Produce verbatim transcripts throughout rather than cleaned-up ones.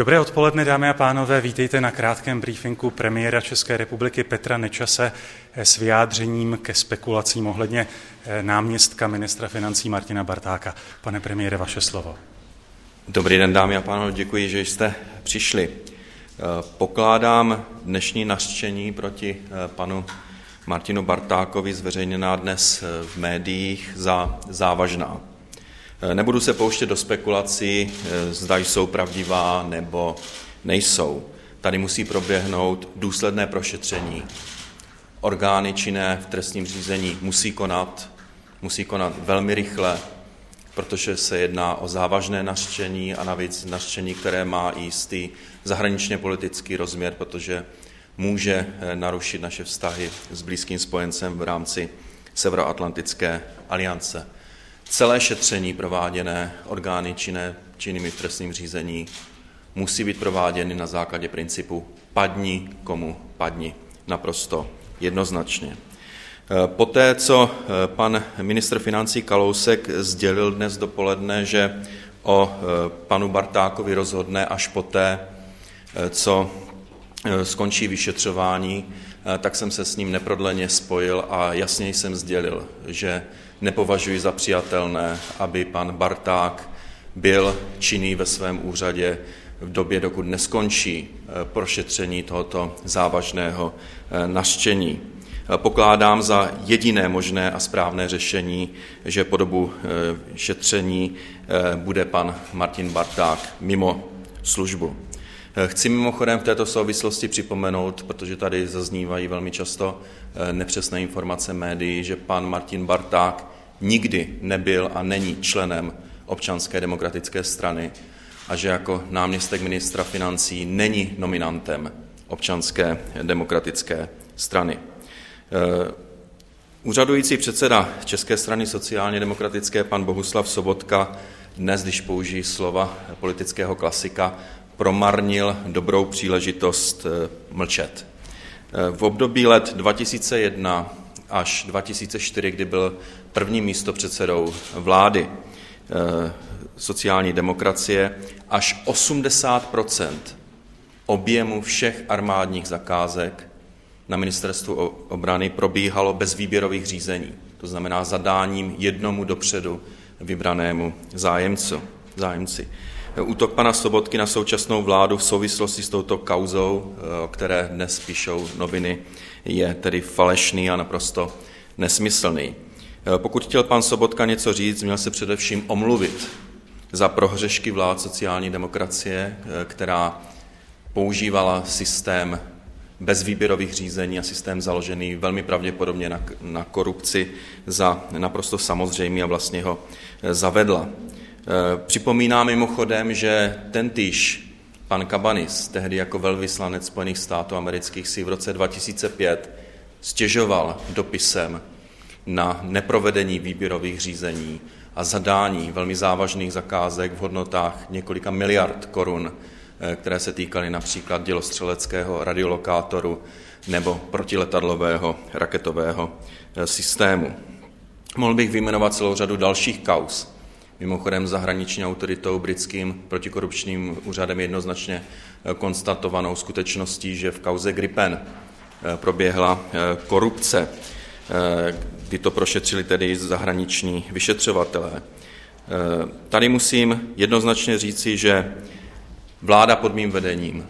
Dobré odpoledne, dámy a pánové, vítejte na krátkém briefingu premiéra České republiky Petra Nečase s vyjádřením ke spekulacím ohledně náměstka ministra financí Martina Bartáka. Pane premiére, vaše slovo. Dobrý den, dámy a pánové, děkuji, že jste přišli. Pokládám dnešní nařčení proti panu Martinu Bartákovi zveřejněná dnes v médiích za závažná. Nebudu se pouštět do spekulací, zda jsou pravdivá nebo nejsou. Tady musí proběhnout důsledné prošetření. Orgány činné v trestním řízení musí konat, musí konat velmi rychle, protože se jedná o závažné nařčení a navíc nařčení, které má jistý zahraničně politický rozměr, protože může narušit naše vztahy s blízkým spojencem v rámci Severoatlantické aliance. Celé šetření prováděné orgány činné, činnými v trestním řízení musí být prováděny na základě principu padni komu padni, naprosto jednoznačně. Poté, co pan ministr financí Kalousek sdělil dnes dopoledne, že o panu Bartákovi rozhodne až poté, co skončí vyšetřování, tak jsem se s ním neprodleně spojil a jasně jsem sdělil, že nepovažuji za přijatelné, aby pan Barták byl činný ve svém úřadě v době, dokud neskončí prošetření tohoto závažného nařčení. Pokládám za jediné možné a správné řešení, že po dobu šetření bude pan Martin Barták mimo službu. Chci mimochodem v této souvislosti připomenout, protože tady zaznívají velmi často nepřesné informace médií, že pan Martin Barták nikdy nebyl a není členem Občanské demokratické strany a že jako náměstek ministra financí není nominantem Občanské demokratické strany. Úřadující předseda České strany sociálně demokratické pan Bohuslav Sobotka dnes, když použijí slova politického klasika, promarnil dobrou příležitost mlčet. V období let dva tisíce jedna až dva tisíce čtyři, kdy byl prvním místopředsedou vlády sociální demokracie, až osmdesát procent objemu všech armádních zakázek na ministerstvu obrany probíhalo bez výběrových řízení, to znamená zadáním jednomu dopředu vybranému zájemcu, zájemci. Útok pana Sobotky na současnou vládu v souvislosti s touto kauzou, o které dnes píšou noviny, je tedy falešný a naprosto nesmyslný. Pokud chtěl pan Sobotka něco říct, měl se především omluvit za prohřešky vlád sociální demokracie, která používala systém bez výběrových řízení a systém založený velmi pravděpodobně na, na korupci za naprosto samozřejmý a vlastně ho zavedla. Připomínám mimochodem, že tentýž pan Cabanis, tehdy jako velvyslanec Spojených států amerických, si v roce dva tisíce pět stěžoval dopisem na neprovedení výběrových řízení a zadání velmi závažných zakázek v hodnotách několika miliard korun, které se týkaly například dělostřeleckého radiolokátoru nebo protiletadlového raketového systému. Mohl bych vyjmenovat celou řadu dalších kauz. Mimochodem zahraniční autoritou britským protikorupčním úřadem jednoznačně konstatovanou skutečností, že v kauze Gripen proběhla korupce, kdy to prošetřili tedy zahraniční vyšetřovatelé. Tady musím jednoznačně říci, že vláda pod mým vedením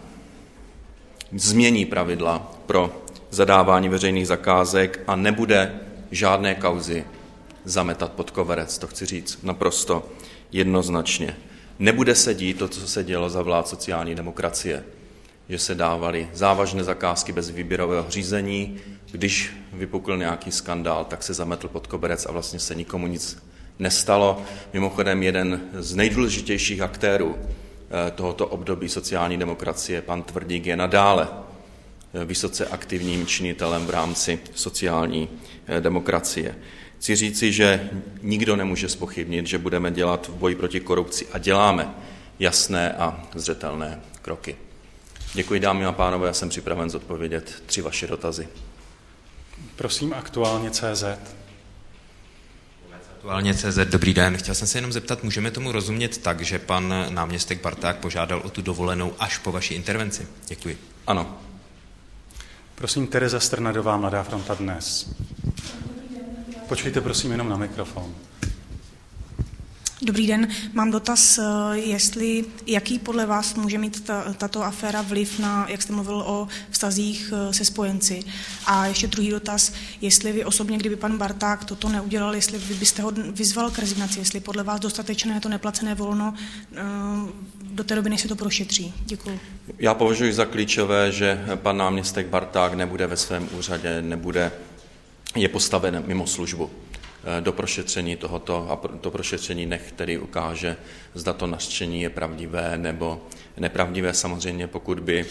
změní pravidla pro zadávání veřejných zakázek a nebude žádné kauzy zametat pod koverec, to chci říct naprosto jednoznačně. Nebude se dít to, co se dělo za vlád sociální demokracie, že se dávaly závažné zakázky bez výběrového řízení, když vypukl nějaký skandál, tak se zametl pod koberec a vlastně se nikomu nic nestalo. Mimochodem jeden z nejdůležitějších aktérů tohoto období sociální demokracie, pan Tvrdík, je nadále vysoce aktivním činitelem v rámci sociální demokracie. Chci říci, že nikdo nemůže zpochybnit, že budeme dělat v boji proti korupci a děláme jasné a zřetelné kroky. Děkuji, dámy a pánové, já jsem připraven zodpovědět tři vaše dotazy. Prosím, aktuálně tečka cé zet. Aktuálně C Z, dobrý den. Chtěl jsem se jenom zeptat, můžeme tomu rozumět tak, že pan náměstek Barták požádal o tu dovolenou až po vaší intervenci? Děkuji. Ano. Prosím, Tereza Strnadová, Mladá fronta Dnes. Počkejte prosím jenom na mikrofon. Dobrý den, mám dotaz, jestli, jaký podle vás může mít ta, tato aféra vliv na, jak jste mluvil o vztazích se spojenci. A ještě druhý dotaz, jestli vy osobně, kdyby pan Barták toto neudělal, jestli vy byste ho vyzval k rezignaci, jestli podle vás dostatečné to neplacené volno do té doby, než se to prošetří. Děkuji. Já považuji za klíčové, že pan náměstek Barták nebude ve svém úřadě, nebude, je postaven mimo službu do prošetření tohoto a to prošetření nech tedy ukáže, zda to nařčení je pravdivé nebo nepravdivé. Samozřejmě, pokud by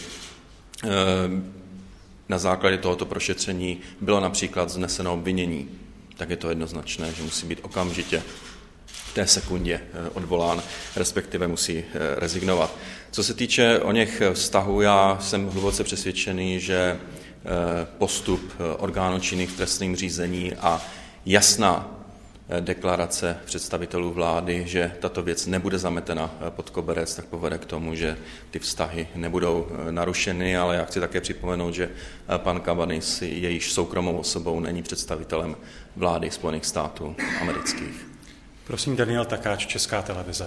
na základě tohoto prošetření bylo například vzneseno obvinění, tak je to jednoznačné, že musí být okamžitě v té sekundě odvolán, respektive musí rezignovat. Co se týče o něch vztahů, já jsem hluboce přesvědčený, že postup orgánů činných v trestním řízení a jasná deklarace představitelů vlády, že tato věc nebude zametena pod koberec, tak povede k tomu, že ty vztahy nebudou narušeny, ale já chci také připomenout, že pan Cabanis je již soukromou osobou, není představitelem vlády Spojených států amerických. Prosím, Daniel Takáč, Česká televize.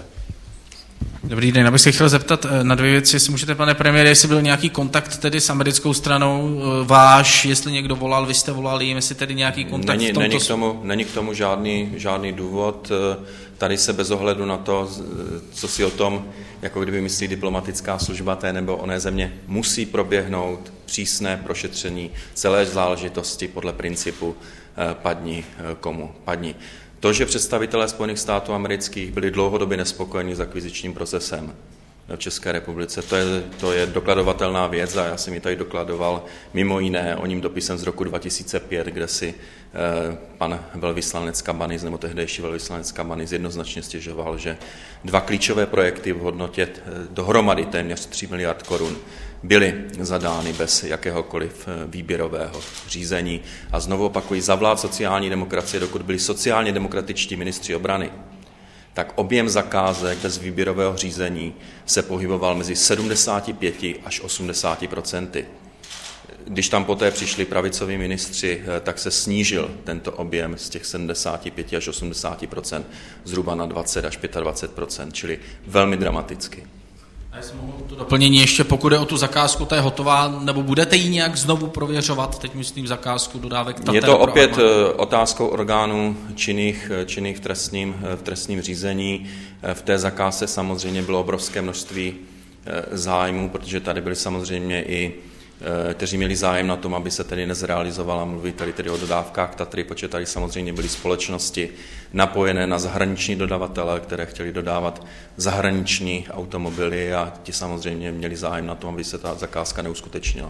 Dobrý den, já bych se chtěl zeptat na dvě věci, jestli můžete, pane premiére, jestli byl nějaký kontakt tedy s americkou stranou váš, jestli někdo volal, vy jste volali jim, jestli tedy nějaký kontakt není, v tomto... Není k tomu, není k tomu žádný, žádný důvod, tady se bez ohledu na to, co si o tom, jako kdyby myslí diplomatická služba té nebo oné země, musí proběhnout přísné prošetření celé záležitosti podle principu padni komu padni. To, že představitelé Spojených států amerických byli dlouhodobě nespokojeni s akvizičním procesem v České republice, to je, to je dokladovatelná věc a já jsem ji tady dokladoval mimo jiné o ním dopisem z roku dva tisíce pět, kde si eh, pan velvyslanec Cabanis nebo tehdejší velvyslanec Cabanis jednoznačně stěžoval, že dva klíčové projekty v hodnotě eh, dohromady téměř tři miliard korun byly zadány bez jakéhokoliv výběrového řízení. A znovu opakuji, za vlád sociální demokracie, dokud byli sociálně demokratičtí ministři obrany, tak objem zakázek bez výběrového řízení se pohyboval mezi sedmdesát pět až osmdesát procenty. Když tam poté přišli pravicoví ministři, tak se snížil tento objem z těch sedmdesát pět až osmdesát procent zhruba na dvacet až dvacet pět procent, čili velmi dramaticky. A jestli mohu to doplnění ještě, pokud je o tu zakázku, ta je hotová, nebo budete ji nějak znovu prověřovat, teď myslím zakázku dodávek Tater? Je to opět otázkou orgánů činných, činných v, trestním, v trestním řízení. V té zakázce samozřejmě bylo obrovské množství zájmů, protože tady byly samozřejmě i kteří měli zájem na tom, aby se tedy nezrealizovala, mluví tady tedy o dodávkách Tatry, protože tady samozřejmě byly společnosti napojené na zahraniční dodavatele, které chtěli dodávat zahraniční automobily a ti samozřejmě měli zájem na tom, aby se ta zakázka neuskutečnila.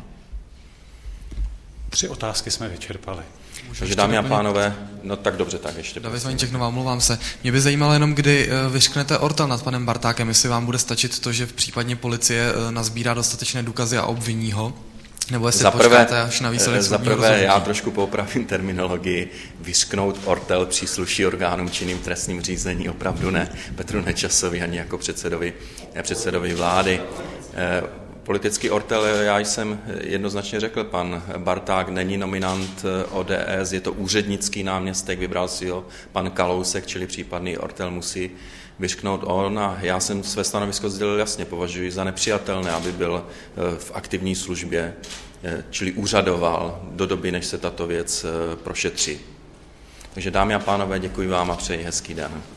Tři otázky jsme vyčerpali. Můžu Takže dámy a pánové, no tak dobře, tak ještě. David Vaníček-Nová, omlouvám se. Mě by zajímalo jenom, kdy vyřknete ortel nad panem Bartákem, jestli vám bude stačit to, že v případně policie nazbírá dostatečné důkazy a obviní ho, nebo jestli počkáte až na výsledek Za prvé, já trošku poupravím terminologii. Vyřknout ortel přísluší orgánům činným trestním řízení, opravdu ne Petru Nečasovi ani jako předsedovi, předsedovi vlády. Politický ortel, já jsem jednoznačně řekl, pan Barták není nominant O D S, je to úřednický náměstek, vybral si ho pan Kalousek, čili případný ortel musí vyřknout on a já jsem své stanovisko sdělil jasně, považuji za nepřijatelné, aby byl v aktivní službě, čili úřadoval do doby, než se tato věc prošetří. Takže dámy a pánové, děkuji vám a přeji hezký den.